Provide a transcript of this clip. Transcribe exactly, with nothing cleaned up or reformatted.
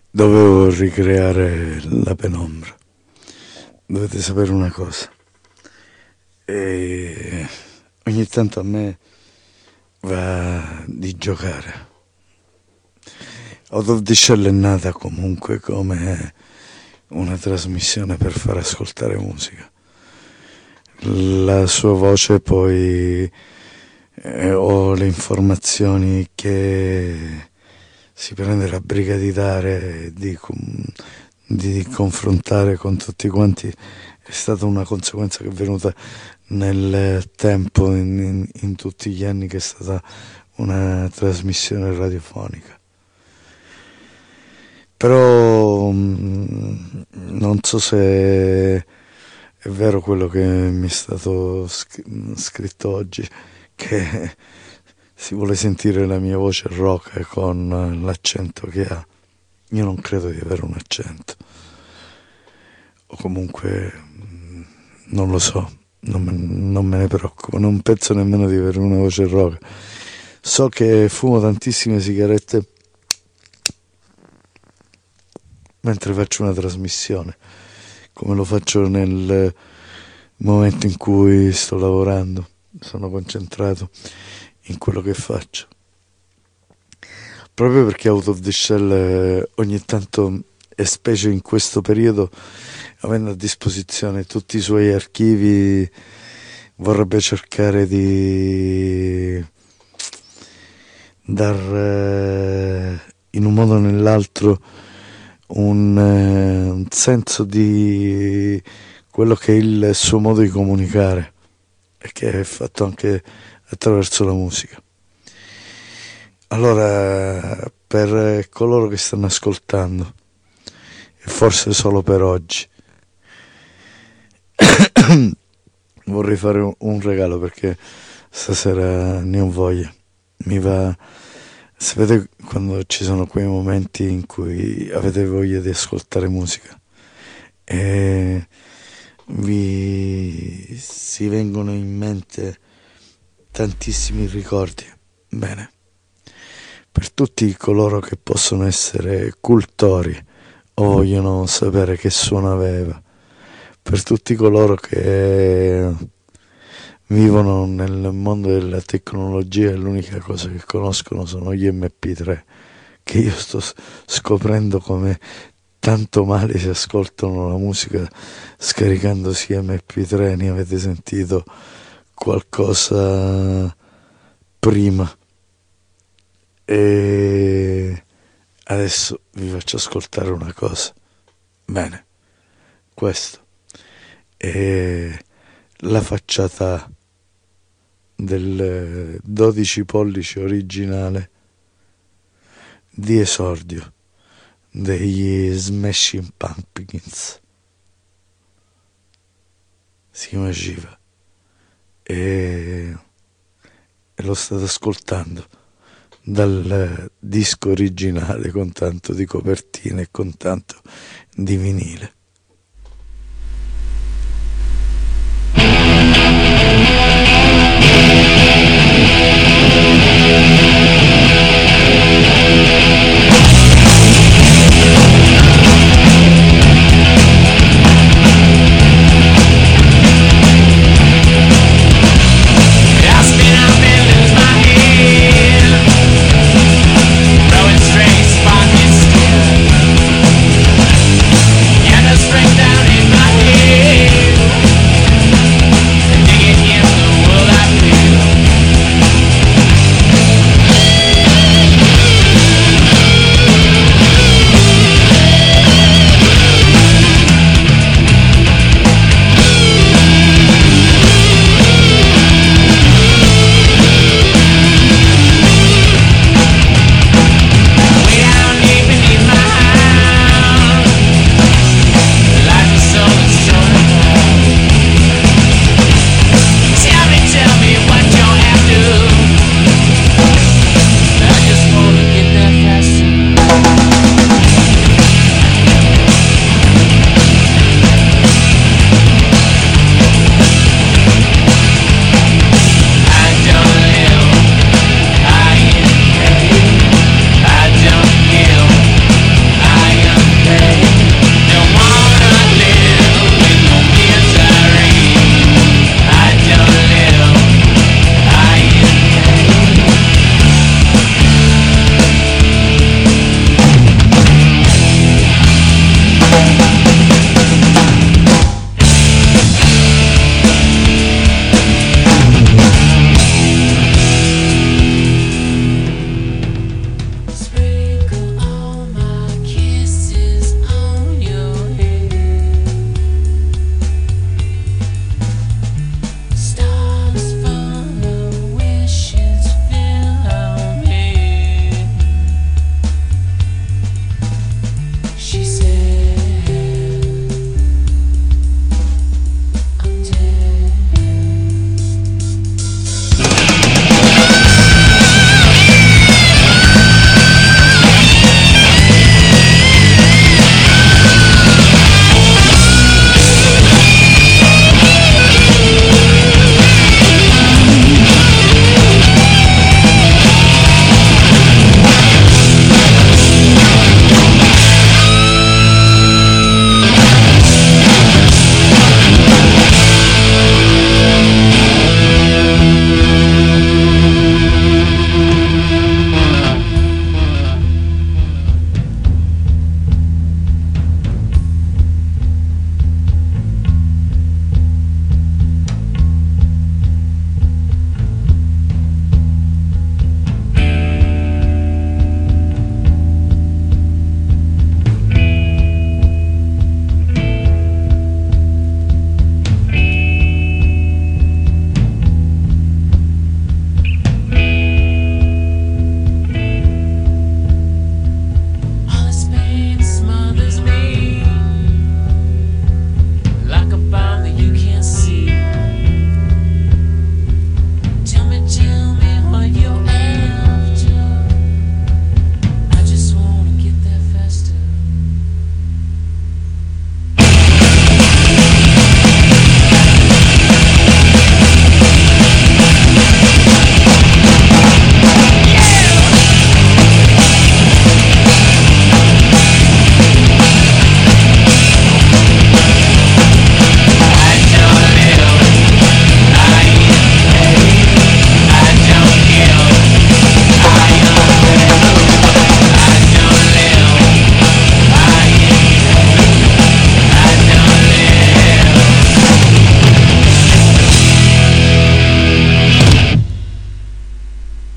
Dovevo ricreare la penombra. Dovete sapere una cosa. E ogni tanto a me va di giocare. Out of the Shell è nata comunque come una trasmissione per far ascoltare musica. La sua voce poi eh, o le informazioni che si prende la briga di dare, di, di confrontare con tutti quanti, è stata una conseguenza che è venuta nel tempo, in, in, in tutti gli anni che è stata una trasmissione radiofonica. Però mh, non so se è vero quello che mi è stato scritto oggi, che si vuole sentire la mia voce rock con l'accento che ha. Io non credo di avere un accento, o comunque non lo so, non me, non me ne preoccupo, non penso nemmeno di avere una voce rock. So che fumo tantissime sigarette mentre faccio una trasmissione, come lo faccio nel momento in cui sto lavorando, sono concentrato in quello che faccio. Proprio perché Out of the Shell eh, ogni tanto, e specie in questo periodo, avendo a disposizione tutti i suoi archivi, vorrebbe cercare di dar eh, in un modo o nell'altro un, eh, un senso di quello che è il suo modo di comunicare, e che è fatto anche attraverso la musica. Allora, per coloro che stanno ascoltando, e forse solo per oggi, vorrei fare un, un regalo, perché stasera ne ho voglia. Mi va, sapete quando ci sono quei momenti in cui avete voglia di ascoltare musica e vi si vengono in mente tantissimi ricordi? Bene, per tutti coloro che possono essere cultori o vogliono sapere che suono aveva, per tutti coloro che vivono nel mondo della tecnologia e l'unica cosa che conoscono sono gli emme pi tre, che io sto scoprendo come tanto male si ascoltano la musica scaricandosi emme pi tre. Ne avete sentito qualcosa prima? E adesso vi faccio ascoltare una cosa. Bene, questo è la facciata del dodici pollici originale di esordio degli Smashing Pumpkins. Si chiama Shiva e, e lo state ascoltando dal disco originale, con tanto di copertine e con tanto di vinile.